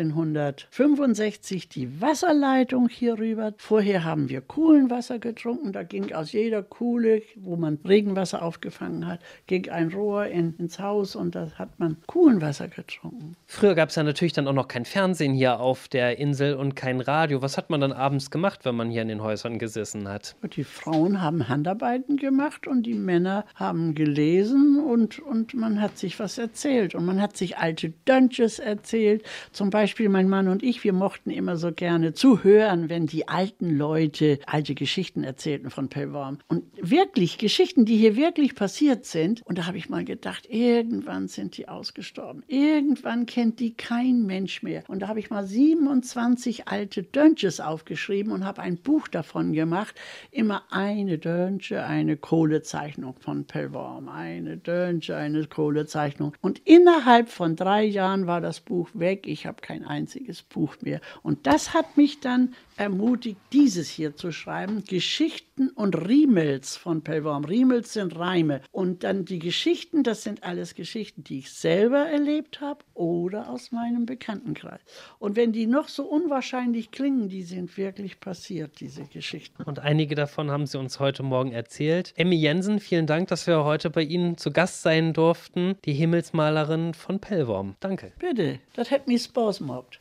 1965 die Wasserleitung hier rüber. Vorher haben wir Kuhlenwasser getrunken, da ging aus jeder Kuhle, wo man Regenwasser aufgefangen hat, ging ein Rohr ins Haus und da hat man Kuhlenwasser getrunken. Früher gab es ja natürlich dann auch noch kein Fernsehen hier auf der Insel und kein Radio. Was hat man dann abends gemacht, wenn man hier in den Häusern gesessen hat? Die Frauen haben Handarbeiten gemacht und die Männer haben gelesen und man hat sich was erzählt. Und man hat sich alte Dönches erzählt. Zum Beispiel mein Mann und ich, wir mochten immer so gerne zuhören, wenn die alten Leute alte Geschichten erzählten von Pellworm. Und wirklich Geschichten, die hier wirklich passiert sind. Und da habe ich mal gedacht, irgendwann sind die ausgestorben. Irgendwann kennt die kein Mensch mehr. Und da habe ich mal 27 alte Dönches aufgeschrieben und habe ein Buch davon gemacht. Immer eine Dönche, eine Kohlezeichnung von Pellworm. Eine Dönche, eine Kohlezeichnung. Und innerhalb von 3 Jahren war das Buch weg. Ich habe kein einziges Buch mehr. Und das hat mich dann ermutigt, dieses hier zu schreiben. Geschichten und Riemels von Pellworm. Riemels sind Reime. Und dann die Geschichten, das sind alles Geschichten, die ich selber erlebt habe oder aus meinem Bekanntenkreis. Und wenn die noch so unwahrscheinlich klingen, die sind wirklich passiert, diese Geschichten. Und einige davon haben Sie uns heute Morgen erzählt. Emmy Jensen, vielen Dank, dass wir heute bei Ihnen zu Gast sein durften. Die Himmelsmalerin von Pellworm. Danke. Bitte, das hat mir Spaß gemacht.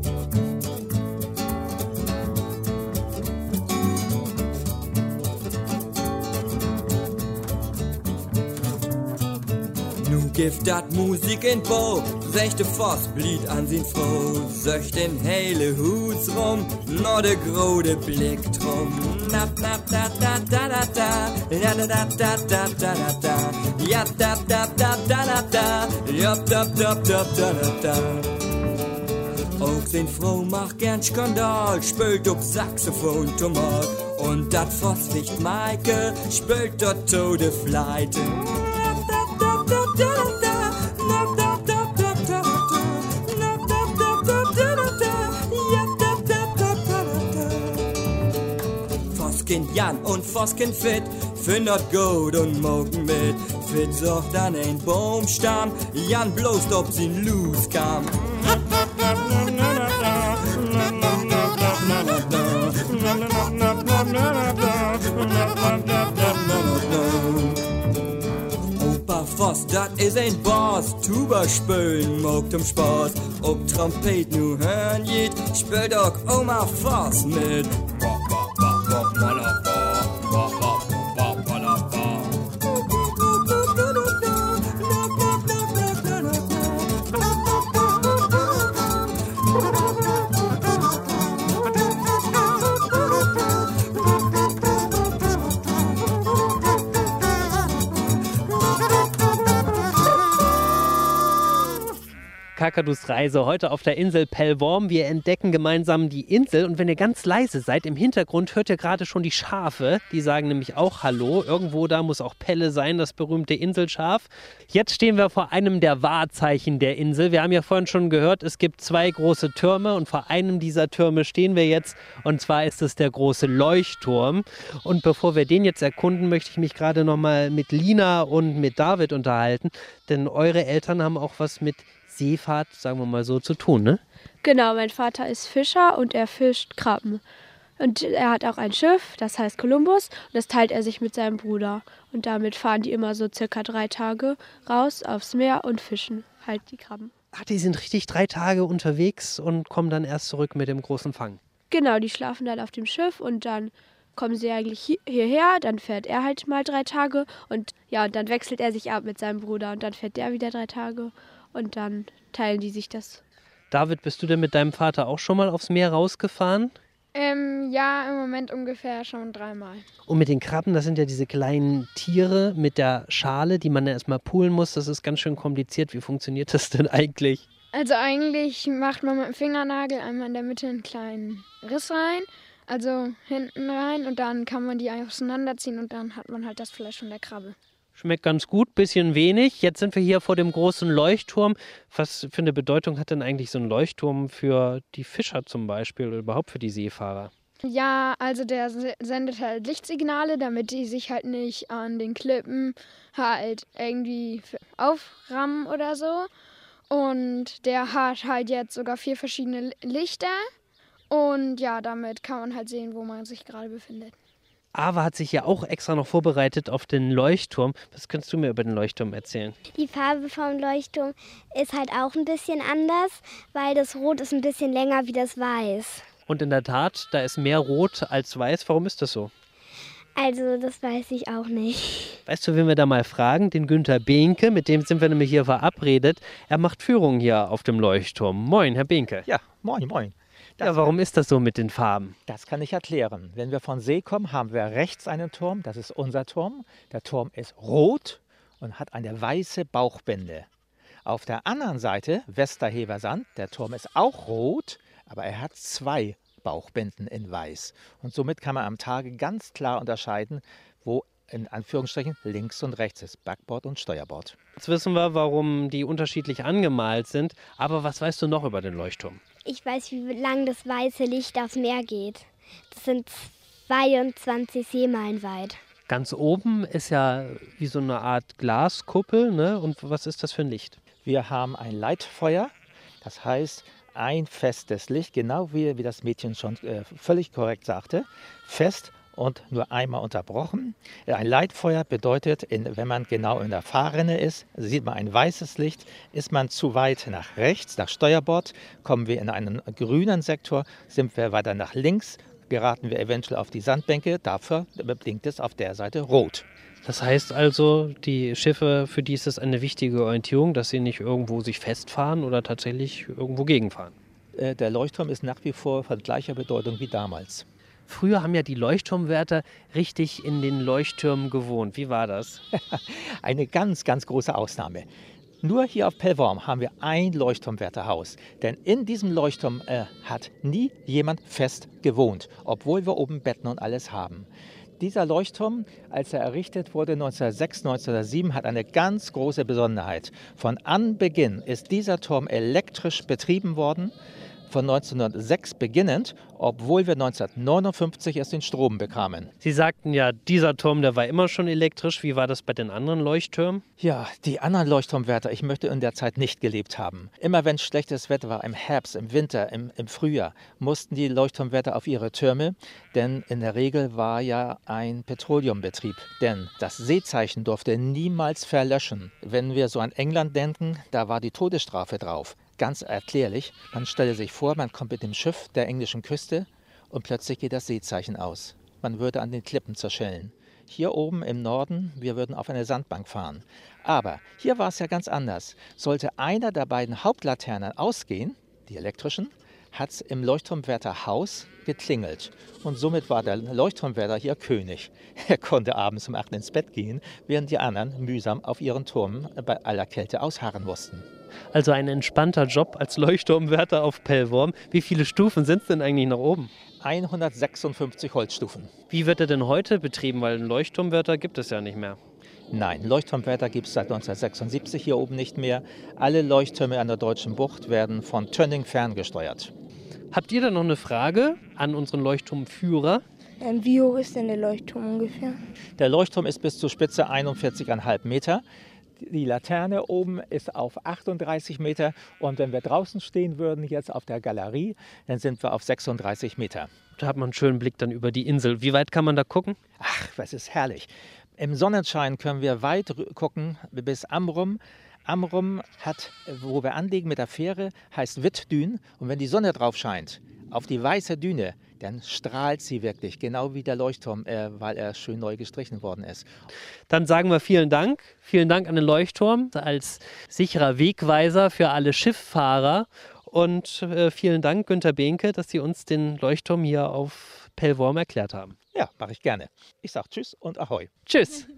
Nu gibt dat Musik in Bo, rechte Voss blieb an sin Frau, söcht im hele Hus rum, no de grode Blick drum. Nap, nap, da, da, da, da, da, ja, da, da, da, da, da, da, ja, da, da, da, da, da, da, ja, da, da, da, da, da. Auch sin Frau macht gern Skandal, spült ob Saxophon Tomal, und dat Vosslicht Maike spült dort Tode Fleite. Voskin Jan und Voskin Fit findert gut und mogen mit. Fit sucht an ein Baumstamm, Jan bloßt ob sie los kam. Voss, dat is ein Boss, Tuba spülen mogt Spaß. Ob Trompet nu hören jit, spült auch Oma Voss mit. Kakadus Reise heute auf der Insel Pellworm. Wir entdecken gemeinsam die Insel und wenn ihr ganz leise seid, im Hintergrund hört ihr gerade schon die Schafe. Die sagen nämlich auch Hallo. Irgendwo da muss auch Pelle sein, das berühmte Inselschaf. Jetzt stehen wir vor einem der Wahrzeichen der Insel. Wir haben ja vorhin schon gehört, es gibt 2 große Türme und vor einem dieser Türme stehen wir jetzt und zwar ist es der große Leuchtturm. Und bevor wir den jetzt erkunden, möchte ich mich gerade nochmal mit Lina und mit David unterhalten, denn eure Eltern haben auch was mit Seefahrt, sagen wir mal so, zu tun, ne? Genau, mein Vater ist Fischer und er fischt Krabben. Und er hat auch ein Schiff, das heißt Kolumbus, und das teilt er sich mit seinem Bruder. Und damit fahren die immer so circa 3 Tage raus aufs Meer und fischen halt die Krabben. Ach, die sind richtig 3 Tage unterwegs und kommen dann erst zurück mit dem großen Fang. Genau, die schlafen dann auf dem Schiff und dann kommen sie eigentlich hierher, dann fährt er halt mal 3 Tage und ja, und dann wechselt er sich ab mit seinem Bruder und dann fährt der wieder 3 Tage. Und dann teilen die sich das. David, bist du denn mit deinem Vater auch schon mal aufs Meer rausgefahren? Ja, im Moment ungefähr schon 3-mal. Und mit den Krabben, das sind ja diese kleinen Tiere mit der Schale, die man ja erstmal poolen muss. Das ist ganz schön kompliziert. Wie funktioniert das denn eigentlich? Also eigentlich macht man mit dem Fingernagel einmal in der Mitte einen kleinen Riss rein, also hinten rein und dann kann man die auseinanderziehen und dann hat man halt das Fleisch von der Krabbe. Schmeckt ganz gut, bisschen wenig. Jetzt sind wir hier vor dem großen Leuchtturm. Was für eine Bedeutung hat denn eigentlich so ein Leuchtturm für die Fischer zum Beispiel oder überhaupt für die Seefahrer? Ja, also der sendet halt Lichtsignale, damit die sich halt nicht an den Klippen halt irgendwie auframmen oder so. Und der hat halt jetzt sogar 4 verschiedene Lichter. Und ja, damit kann man halt sehen, wo man sich gerade befindet. Ava hat sich ja auch extra noch vorbereitet auf den Leuchtturm. Was kannst du mir über den Leuchtturm erzählen? Die Farbe vom Leuchtturm ist halt auch ein bisschen anders, weil das Rot ist ein bisschen länger wie das Weiß. Und in der Tat, da ist mehr Rot als Weiß. Warum ist das so? Also, das weiß ich auch nicht. Weißt du, wen wir da mal fragen? Den Günther Behnke, mit dem sind wir nämlich hier verabredet. Er macht Führungen hier auf dem Leuchtturm. Moin, Herr Behnke. Ja, moin, moin. Ja, warum ist das so mit den Farben? Das kann ich erklären. Wenn wir von See kommen, haben wir rechts einen Turm, das ist unser Turm. Der Turm ist rot und hat eine weiße Bauchbinde. Auf der anderen Seite, Westerhever-Sand, der Turm ist auch rot, aber er hat 2 Bauchbinden in weiß. Und somit kann man am Tage ganz klar unterscheiden, wo in Anführungsstrichen links und rechts ist, Backbord und Steuerbord. Jetzt wissen wir, warum die unterschiedlich angemalt sind. Aber was weißt du noch über den Leuchtturm? Ich weiß, wie lang das weiße Licht aufs Meer geht. Das sind 22 Seemeilen weit. Ganz oben ist ja wie so eine Art Glaskuppel, ne? Und was ist das für ein Licht? Wir haben ein Leitfeuer, das heißt ein festes Licht, genau wie das Mädchen schon völlig korrekt sagte, fest und nur einmal unterbrochen. Ein Leitfeuer bedeutet, wenn man genau in der Fahrrinne ist, sieht man ein weißes Licht. Ist man zu weit nach rechts, nach Steuerbord, kommen wir in einen grünen Sektor, sind wir weiter nach links, geraten wir eventuell auf die Sandbänke, dafür blinkt es auf der Seite rot. Das heißt also, die Schiffe, für die ist es eine wichtige Orientierung, dass sie nicht irgendwo sich festfahren oder tatsächlich irgendwo gegenfahren. Der Leuchtturm ist nach wie vor von gleicher Bedeutung wie damals. Früher haben ja die Leuchtturmwärter richtig in den Leuchttürmen gewohnt. Wie war das? Eine ganz, ganz große Ausnahme. Nur hier auf Pellworm haben wir ein Leuchtturmwärterhaus. Denn in diesem Leuchtturm hat nie jemand fest gewohnt, obwohl wir oben Betten und alles haben. Dieser Leuchtturm, als er errichtet wurde 1906, 1907, hat eine ganz große Besonderheit. Von Anbeginn ist dieser Turm elektrisch betrieben worden. Von 1906 beginnend, obwohl wir 1959 erst den Strom bekamen. Sie sagten ja, dieser Turm, der war immer schon elektrisch. Wie war das bei den anderen Leuchttürmen? Ja, die anderen Leuchtturmwärter, ich möchte in der Zeit nicht gelebt haben. Immer wenn schlechtes Wetter war, im Herbst, im Winter, im Frühjahr, mussten die Leuchtturmwärter auf ihre Türme, denn in der Regel war ja ein Petroleumbetrieb. Denn das Seezeichen durfte niemals verlöschen. Wenn wir so an England denken, da war die Todesstrafe drauf. Ganz erklärlich, man stelle sich vor, man kommt mit dem Schiff der englischen Küste und plötzlich geht das Seezeichen aus. Man würde an den Klippen zerschellen. Hier oben im Norden, wir würden auf eine Sandbank fahren. Aber hier war es ja ganz anders. Sollte einer der beiden Hauptlaternen ausgehen, die elektrischen, hat es im Leuchtturmwärterhaus geklingelt. Und somit war der Leuchtturmwärter hier König. Er konnte abends um 8 ins Bett gehen, während die anderen mühsam auf ihren Turmen bei aller Kälte ausharren mussten. Also ein entspannter Job als Leuchtturmwärter auf Pellworm. Wie viele Stufen sind es denn eigentlich nach oben? 156 Holzstufen. Wie wird er denn heute betrieben? Weil einen Leuchtturmwärter gibt es ja nicht mehr. Nein, Leuchtturmwärter gibt es seit 1976 hier oben nicht mehr. Alle Leuchttürme an der Deutschen Bucht werden von Tönning ferngesteuert. Habt ihr da noch eine Frage an unseren Leuchtturmführer? Wie hoch ist denn der Leuchtturm ungefähr? Der Leuchtturm ist bis zur Spitze 41,5 Meter. Die Laterne oben ist auf 38 Meter und wenn wir draußen stehen würden, jetzt auf der Galerie, dann sind wir auf 36 Meter. Da hat man einen schönen Blick dann über die Insel. Wie weit kann man da gucken? Ach, das ist herrlich. Im Sonnenschein können wir weit gucken bis Amrum. Amrum hat, wo wir anlegen mit der Fähre, heißt Wittdün. Und wenn die Sonne drauf scheint, auf die weiße Düne, dann strahlt sie wirklich, genau wie der Leuchtturm, weil er schön neu gestrichen worden ist. Dann sagen wir vielen Dank. Vielen Dank an den Leuchtturm als sicherer Wegweiser für alle Schifffahrer. und vielen Dank, Günter Behnke, dass Sie uns den Leuchtturm hier auf Pellworm erklärt haben. Ja, mache ich gerne. Ich sage Tschüss und Ahoi. Tschüss.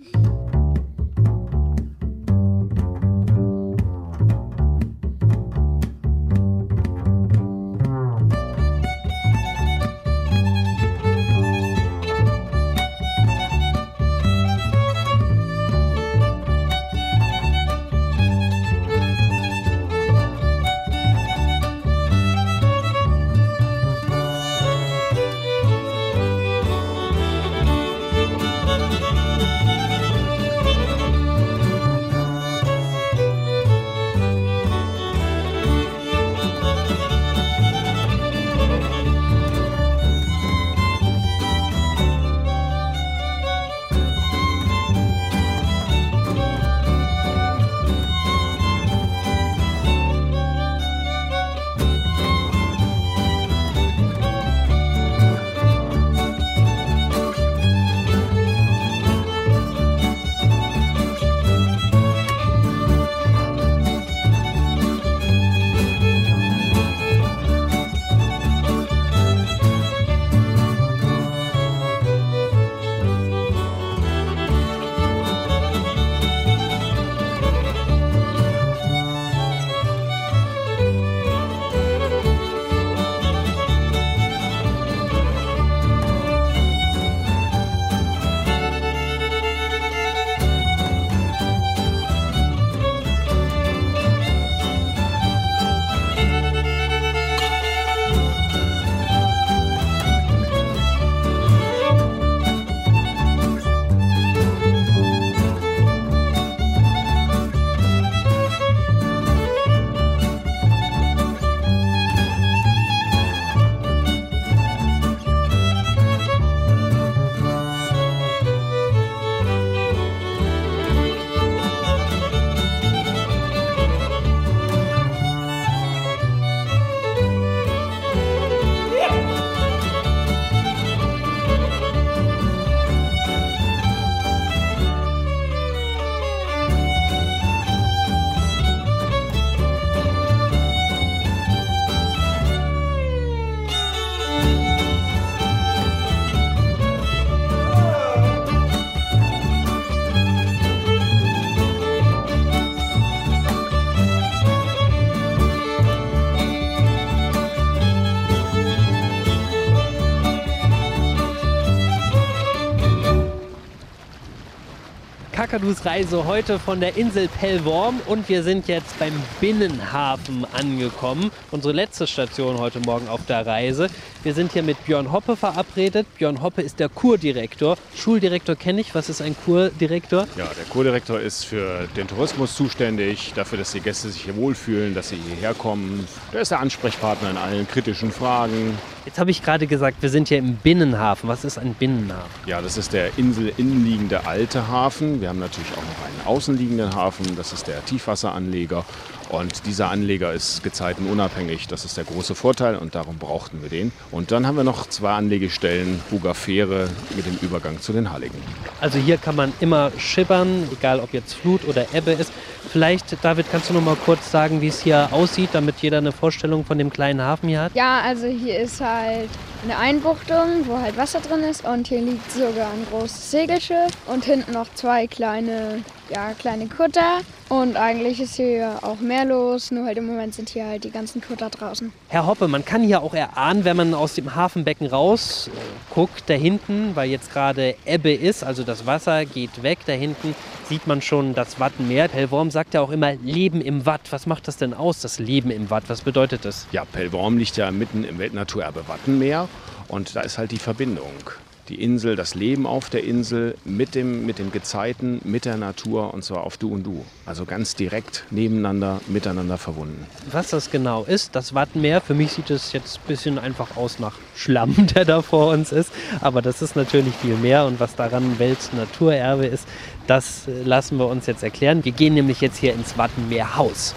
Kakadus Reise heute von der Insel Pellworm und wir sind jetzt beim Binnenhafen angekommen. Unsere letzte Station heute Morgen auf der Reise. Wir sind hier mit Björn Hoppe verabredet. Björn Hoppe ist der Kurdirektor. Schuldirektor kenne ich. Was ist ein Kurdirektor? Ja, der Kurdirektor ist für den Tourismus zuständig, dafür, dass die Gäste sich hier wohlfühlen, dass sie hierher kommen. Der ist der Ansprechpartner in allen kritischen Fragen. Jetzt habe ich gerade gesagt, wir sind hier im Binnenhafen. Was ist ein Binnenhafen? Ja, das ist der inselinnenliegende alte Hafen. Wir haben natürlich auch noch einen außenliegenden Hafen. Das ist der Tiefwasseranleger. Und dieser Anleger ist gezeitenunabhängig. Das ist der große Vorteil und darum brauchten wir den. Und dann haben wir noch 2 Anlegestellen, Buger Fähre mit dem Übergang zu den Halligen. Also hier kann man immer schippern, egal ob jetzt Flut oder Ebbe ist. Vielleicht, David, kannst du noch mal kurz sagen, wie es hier aussieht, damit jeder eine Vorstellung von dem kleinen Hafen hier hat? Ja, also hier ist halt eine Einbuchtung, wo halt Wasser drin ist und hier liegt sogar ein großes Segelschiff und hinten noch 2 kleine Kutter. Und eigentlich ist hier auch mehr los, nur halt im Moment sind hier halt die ganzen Kutter draußen. Herr Hoppe, man kann hier auch erahnen, wenn man aus dem Hafenbecken raus guckt, da hinten, weil jetzt gerade Ebbe ist, also das Wasser geht weg, da hinten sieht man schon das Wattenmeer. Pellworm sagt ja auch immer Leben im Watt. Was macht das denn aus, das Leben im Watt? Was bedeutet das? Ja, Pellworm liegt ja mitten im Weltnaturerbe Wattenmeer und da ist halt die Verbindung. Die Insel, das Leben auf der Insel mit den Gezeiten, mit der Natur und zwar auf Du und Du. Also ganz direkt nebeneinander, miteinander verbunden. Was das genau ist, das Wattenmeer, für mich sieht es jetzt ein bisschen einfach aus nach Schlamm, der da vor uns ist. Aber das ist natürlich viel mehr und was daran Weltnaturerbe ist, das lassen wir uns jetzt erklären. Wir gehen nämlich jetzt hier ins Wattenmeerhaus.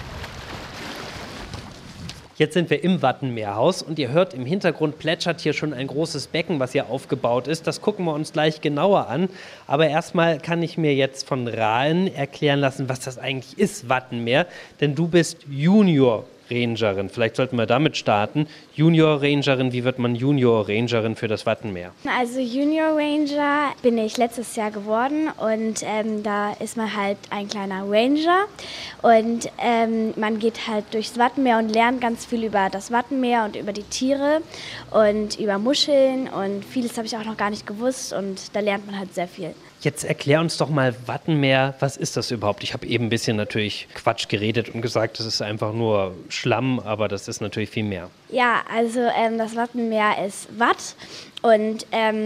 Jetzt sind wir im Wattenmeerhaus und ihr hört, im Hintergrund plätschert hier schon ein großes Becken, was hier aufgebaut ist. Das gucken wir uns gleich genauer an. Aber erstmal kann ich mir jetzt von Rahlen erklären lassen, was das eigentlich ist, Wattenmeer. Denn du bist Junior Rangerin. Vielleicht sollten wir damit starten. Junior Rangerin, wie wird man Junior Rangerin für das Wattenmeer? Also Junior Ranger bin ich letztes Jahr geworden und da ist man halt ein kleiner Ranger und man geht halt durchs Wattenmeer und lernt ganz viel über das Wattenmeer und über die Tiere und über Muscheln und vieles habe ich auch noch gar nicht gewusst und da lernt man halt sehr viel. Jetzt erklär uns doch mal Wattenmeer, was ist das überhaupt? Ich habe eben ein bisschen natürlich Quatsch geredet und gesagt, das ist einfach nur Schlamm, aber das ist natürlich viel mehr. Ja, also das Wattenmeer ist Watt und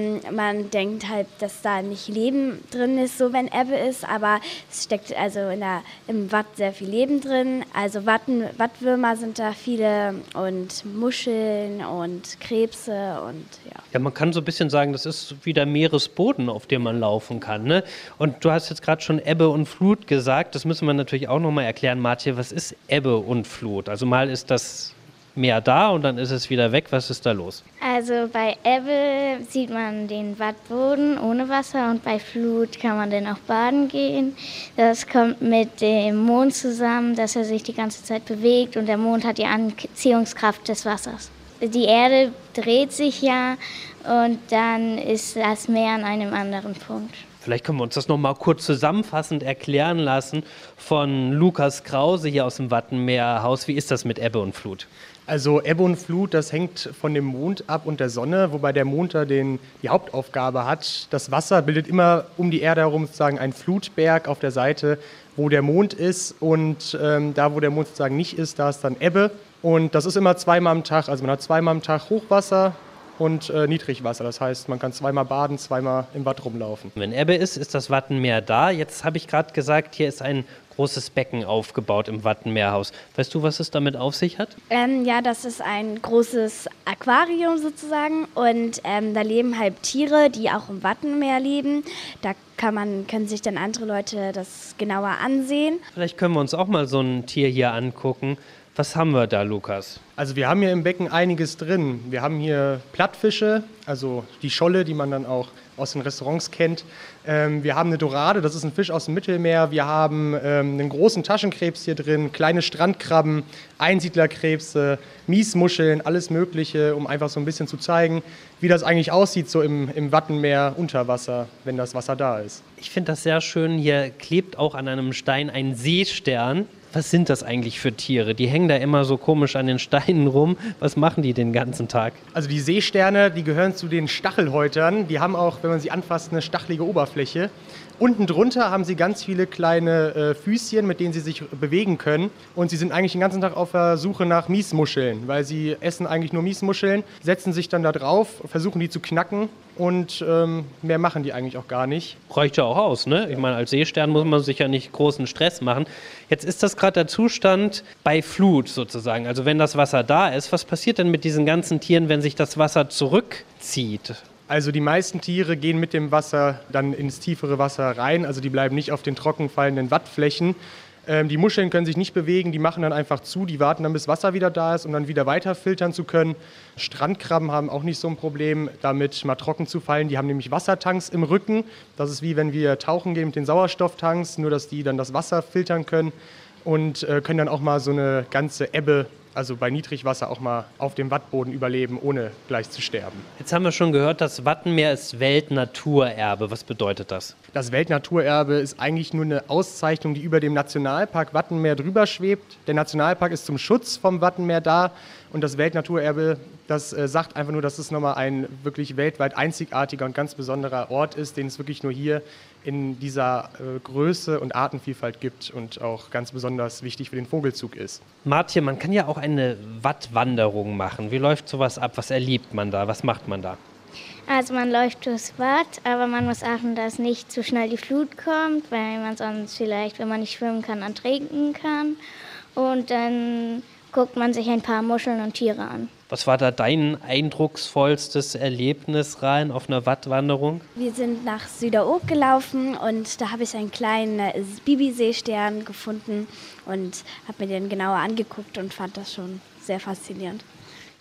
man denkt halt, dass da nicht Leben drin ist, so wenn Ebbe ist, aber es steckt also im Watt sehr viel Leben drin. Also Wattwürmer sind da viele und Muscheln und Krebse und ja. Ja, man kann so ein bisschen sagen, das ist wie der Meeresboden, auf dem man laufen kann, ne? Und du hast jetzt gerade schon Ebbe und Flut gesagt, das müssen wir natürlich auch nochmal erklären, Martje, was ist Ebbe und Flut? Also mal ist das Meer da und dann ist es wieder weg. Was ist da los? Also bei Ebbe sieht man den Wattboden ohne Wasser und bei Flut kann man dann auch baden gehen. Das kommt mit dem Mond zusammen, dass er sich die ganze Zeit bewegt und der Mond hat die Anziehungskraft des Wassers. Die Erde dreht sich ja und dann ist das Meer an einem anderen Punkt. Vielleicht können wir uns das noch mal kurz zusammenfassend erklären lassen von Lukas Krause hier aus dem Wattenmeerhaus. Wie ist das mit Ebbe und Flut? Also Ebbe und Flut, das hängt von dem Mond ab und der Sonne, wobei der Mond da die Hauptaufgabe hat. Das Wasser bildet immer um die Erde herum sozusagen einen Flutberg auf der Seite, wo der Mond ist und da, wo der Mond sozusagen nicht ist, da ist dann Ebbe. Und das ist immer zweimal am Tag, also man hat zweimal am Tag Hochwasser und Niedrigwasser. Das heißt, man kann zweimal baden, zweimal im Watt rumlaufen. Wenn Ebbe ist das Wattenmeer da. Jetzt habe ich gerade gesagt, hier ist ein großes Becken aufgebaut im Wattenmeerhaus. Weißt du, was es damit auf sich hat? Ja, das ist ein großes Aquarium sozusagen und da leben halt Tiere, die auch im Wattenmeer leben. Da können sich dann andere Leute das genauer ansehen. Vielleicht können wir uns auch mal so ein Tier hier angucken. Was haben wir da, Lukas? Also wir haben hier im Becken einiges drin. Wir haben hier Plattfische, also die Scholle, die man dann auch aus den Restaurants kennt. Wir haben eine Dorade, das ist ein Fisch aus dem Mittelmeer. Wir haben einen großen Taschenkrebs hier drin, kleine Strandkrabben, Einsiedlerkrebse, Miesmuscheln, alles Mögliche, um einfach so ein bisschen zu zeigen, wie das eigentlich aussieht so im Wattenmeer unter Wasser, wenn das Wasser da ist. Ich finde das sehr schön. Hier klebt auch an einem Stein ein Seestern. Was sind das eigentlich für Tiere? Die hängen da immer so komisch an den Steinen rum. Was machen die den ganzen Tag? Also die Seesterne, die gehören zu den Stachelhäutern. Die haben auch, wenn man sie anfasst, eine stachelige Oberfläche. Unten drunter haben sie ganz viele kleine Füßchen, mit denen sie sich bewegen können. Und sie sind eigentlich den ganzen Tag auf der Suche nach Miesmuscheln, weil sie essen eigentlich nur Miesmuscheln, setzen sich dann da drauf, versuchen die zu knacken und mehr machen die eigentlich auch gar nicht. Reicht ja auch aus, ne? Ich meine, als Seestern muss man sich ja nicht großen Stress machen. Jetzt ist das gerade der Zustand bei Flut sozusagen. Also wenn das Wasser da ist, was passiert denn mit diesen ganzen Tieren, wenn sich das Wasser zurückzieht? Also die meisten Tiere gehen mit dem Wasser dann ins tiefere Wasser rein, also die bleiben nicht auf den trocken fallenden Wattflächen. Die Muscheln können sich nicht bewegen, die machen dann einfach zu, die warten dann, bis Wasser wieder da ist, um dann wieder weiter filtern zu können. Strandkrabben haben auch nicht so ein Problem, damit mal trocken zu fallen. Die haben nämlich Wassertanks im Rücken. Das ist wie wenn wir tauchen gehen mit den Sauerstofftanks, nur dass die dann das Wasser filtern können und können dann auch mal so eine ganze Ebbe, also bei Niedrigwasser auch mal auf dem Wattboden überleben, ohne gleich zu sterben. Jetzt haben wir schon gehört, das Wattenmeer ist Weltnaturerbe. Was bedeutet das? Das Weltnaturerbe ist eigentlich nur eine Auszeichnung, die über dem Nationalpark Wattenmeer drüber schwebt. Der Nationalpark ist zum Schutz vom Wattenmeer da und das Weltnaturerbe, das sagt einfach nur, dass es nochmal ein wirklich weltweit einzigartiger und ganz besonderer Ort ist, den es wirklich nur hier in dieser Größe und Artenvielfalt gibt und auch ganz besonders wichtig für den Vogelzug ist. Martje, man kann ja auch eine Wattwanderung machen. Wie läuft sowas ab? Was erlebt man da? Was macht man da? Also man läuft durchs Watt, aber man muss achten, dass nicht zu schnell die Flut kommt, weil man sonst vielleicht, wenn man nicht schwimmen kann, ertrinken kann. Und dann guckt man sich ein paar Muscheln und Tiere an. Was war da dein eindrucksvollstes Erlebnis rein auf einer Wattwanderung? Wir sind nach Süderoog gelaufen und da habe ich einen kleinen Bibi-Seestern gefunden und habe mir den genauer angeguckt und fand das schon sehr faszinierend.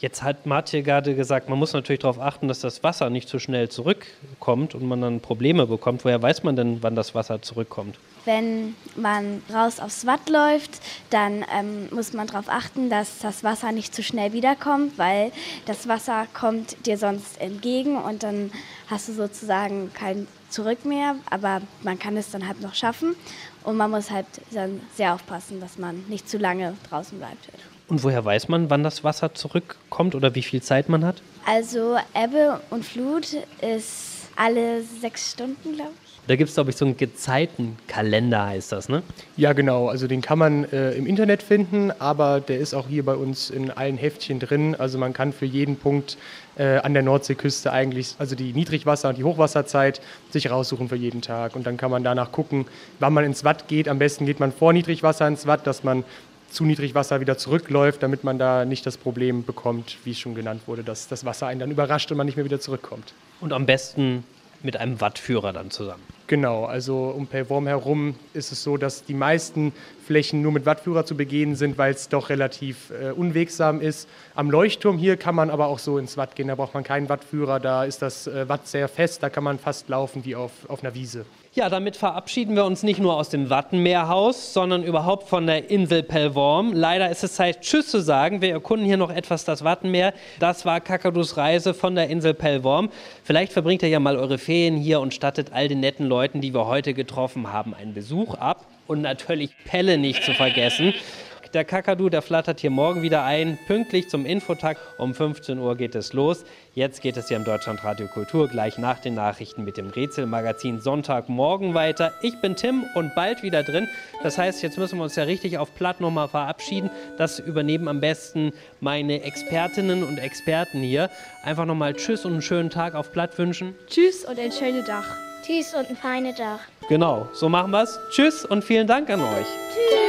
Jetzt hat Martje gerade gesagt, man muss natürlich darauf achten, dass das Wasser nicht zu schnell zurückkommt und man dann Probleme bekommt. Woher weiß man denn, wann das Wasser zurückkommt? Wenn man raus aufs Watt läuft, dann muss man darauf achten, dass das Wasser nicht zu schnell wiederkommt, weil das Wasser kommt dir sonst entgegen und dann hast du sozusagen kein Zurück mehr, aber man kann es dann halt noch schaffen und man muss halt dann sehr aufpassen, dass man nicht zu lange draußen bleibt. Und woher weiß man, wann das Wasser zurückkommt oder wie viel Zeit man hat? Also Ebbe und Flut ist alle 6 Stunden, glaube ich. Da gibt es, glaube ich, so einen Gezeitenkalender, heißt das, ne? Ja, genau. Also den kann man im Internet finden, aber der ist auch hier bei uns in allen Heftchen drin. Also man kann für jeden Punkt an der Nordseeküste eigentlich, also die Niedrigwasser- und die Hochwasserzeit, sich raussuchen für jeden Tag. Und dann kann man danach gucken, wann man ins Watt geht. Am besten geht man vor Niedrigwasser ins Watt, dass man zu Niedrigwasser wieder zurückläuft, damit man da nicht das Problem bekommt, wie es schon genannt wurde, dass das Wasser einen dann überrascht und man nicht mehr wieder zurückkommt. Und am besten mit einem Wattführer dann zusammen. Genau, also um Pellworm herum ist es so, dass die meisten Flächen nur mit Wattführer zu begehen sind, weil es doch relativ unwegsam ist. Am Leuchtturm hier kann man aber auch so ins Watt gehen, da braucht man keinen Wattführer, da ist das Watt sehr fest, da kann man fast laufen wie auf einer Wiese. Ja, damit verabschieden wir uns nicht nur aus dem Wattenmeerhaus, sondern überhaupt von der Insel Pellworm. Leider ist es Zeit, Tschüss zu sagen. Wir erkunden hier noch etwas das Wattenmeer. Das war Kakadus Reise von der Insel Pellworm. Vielleicht verbringt ihr ja mal eure Ferien hier und stattet all den netten Leuten, die wir heute getroffen haben, einen Besuch ab. Und natürlich Pelle nicht zu vergessen. Der Kakadu, der flattert hier morgen wieder ein, pünktlich zum Infotag. Um 15 Uhr geht es los. Jetzt geht es hier im Deutschlandradio Kultur gleich nach den Nachrichten mit dem Rätselmagazin Sonntagmorgen weiter. Ich bin Tim und bald wieder drin. Das heißt, jetzt müssen wir uns ja richtig auf Platt nochmal verabschieden. Das übernehmen am besten meine Expertinnen und Experten hier. Einfach nochmal Tschüss und einen schönen Tag auf Platt wünschen. Tschüss und ein schönes Tag. Tschüss und ein feiner Tag. Genau, so machen wir es. Tschüss und vielen Dank an euch. Tschüss.